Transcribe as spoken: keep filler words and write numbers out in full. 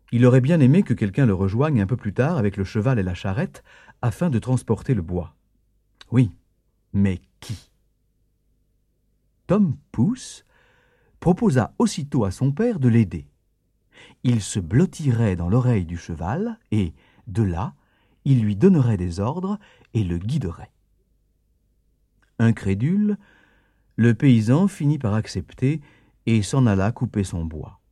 Il aurait bien aimé que quelqu'un le rejoigne un peu plus tard avec le cheval et la charrette afin de transporter le bois. Oui, mais qui? Tom Pouce proposa aussitôt à son père de l'aider. Il se blottirait dans l'oreille du cheval et, de là, il lui donnerait des ordres et le guiderait. Incrédule, le paysan finit par accepter et s'en alla couper son bois.